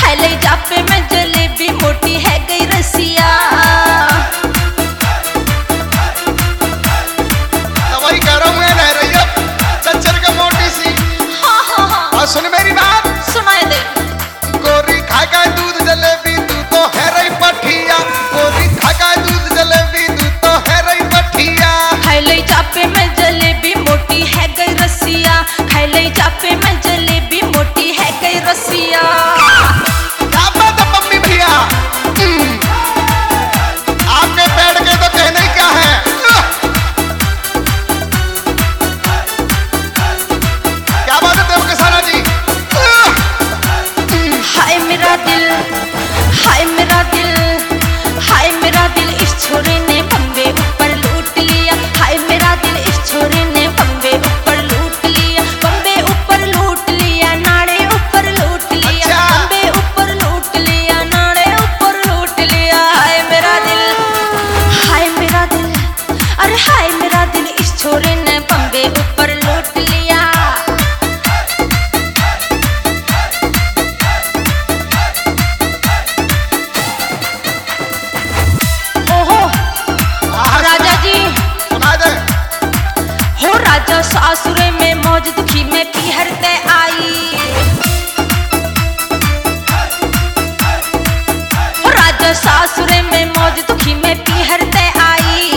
खाई ले जापे में जलेबी मोटी है गई रसिया। वही कह रहा हूँ मैं रह रही है चच्चर का मोटी सी। हाँ हाँ हाँ और सुन मेरी बात, सुनाए दे। गोरी खा का दूध जलेबी तू तो है रही पठिया, गोरी खा का दूध जलेबी तू तो है रही पठिया। खाई ले जापे में जलेबी मोटी है गई रसिया, खाई ले जापे में जलेबी मोटी है गई रसिया। क्या बात है मम्मी भैया, आपके पेड़ के तो कहने ही क्या है। क्या बात है देव किसाना जी। हाय मेरा दिल, हाय मेरा दिल, हाय मेरा दिल इस छोरे ने बम्बे ऊपर लूट लिया। हाय मेरा दिल इस छोरे ने बम्बे ऊपर लूट लिया, बम्बे ऊपर लूट लिया, नाड़े ऊपर लूट लिया। अच्छा। बम्बे ऊपर लूट लिया, नाड़े ऊपर लूट लिया। हाय मेरा दिल, हाय मेरा दिल, अरे हाय मेरा दिल इस छोरे ने बम्बे ऊपर लूट लिया। ओहो राजा जी, सुना दे। हो राजा सासुरे में मौज दुखी में पीहरते आई। हो राजा सासुरे में मौज दुखी में पीहरते आई।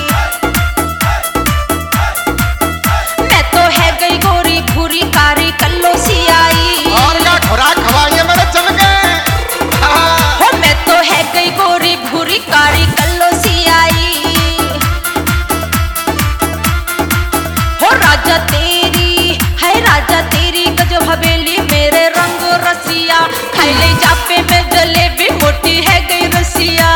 मैं तो है गई गोरी भूरी कारी कल्लो सी आई। और क्या खुराक खवाइए मेरे चल गए। हो मैं तो है गई गोरी भूरी कारी कल्लो सी आई। हो राजा तेरी है राजा तेरी गजब हवेली मेरे रंग रसिया। खाई ले जापे में जलेबी मोटी है गई रसिया।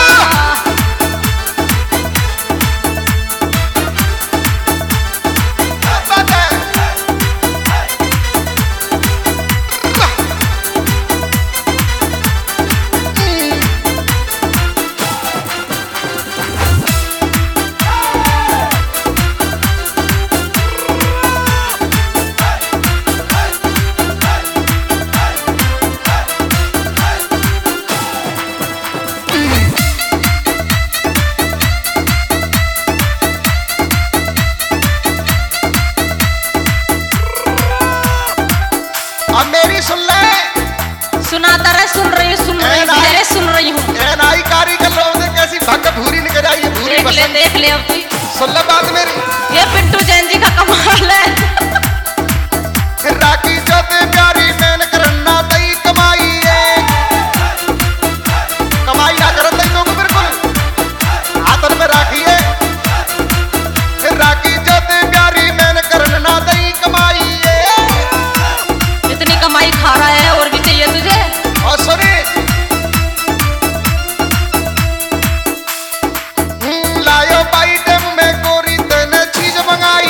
क्या बात है। अब मेरी सुन ले। सुनाता रहे, सुन रही हूँ, सुन रही हूँ, तेरे सुन रही हूँ। ए नाई कारी कर लो उधर कैसी भग भूरी निकल आई है, भूरी बसंत। देख ले अब तू। सुन ले बात मेरी। ये पिंटू जैन जी का कमाल है। राखी जोते प्यारी मैंने करना दई कमाई है, कमाई ना करन दई तो बिल्कुल हाथन में राखी है। राखी जोते प्यारी मैंने करना दई कमाई है। इतनी कमाई खा रहा है, और भी चाहिए तुझे। और सुनी लायो बाई टेम में गोरी तेने चीज मंगाई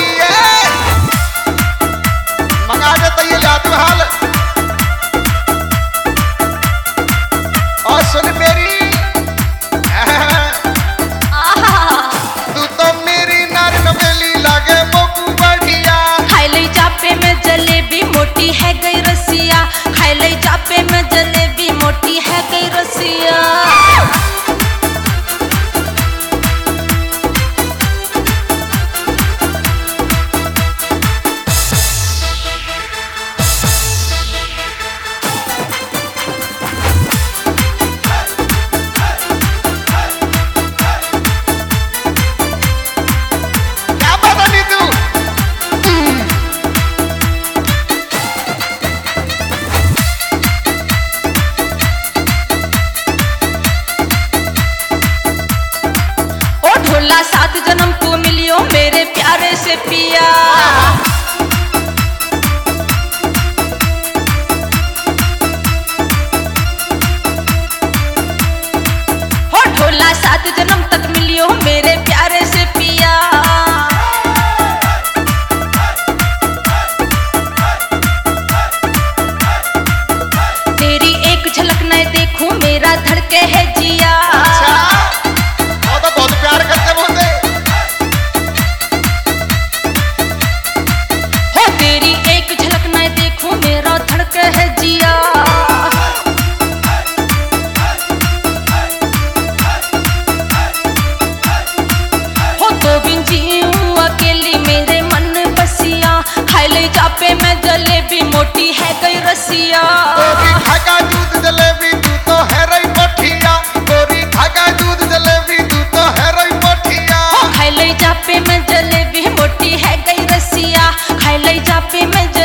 रसिया। गोरी खाएगा दूध जलेबी तू तो है रही पठिया, गोरी खाएगा दूध जलेबी तू तो है रही पठिया। खाई ले जापे में जलेबी मोटी है गई रसिया, खाई ले जापे में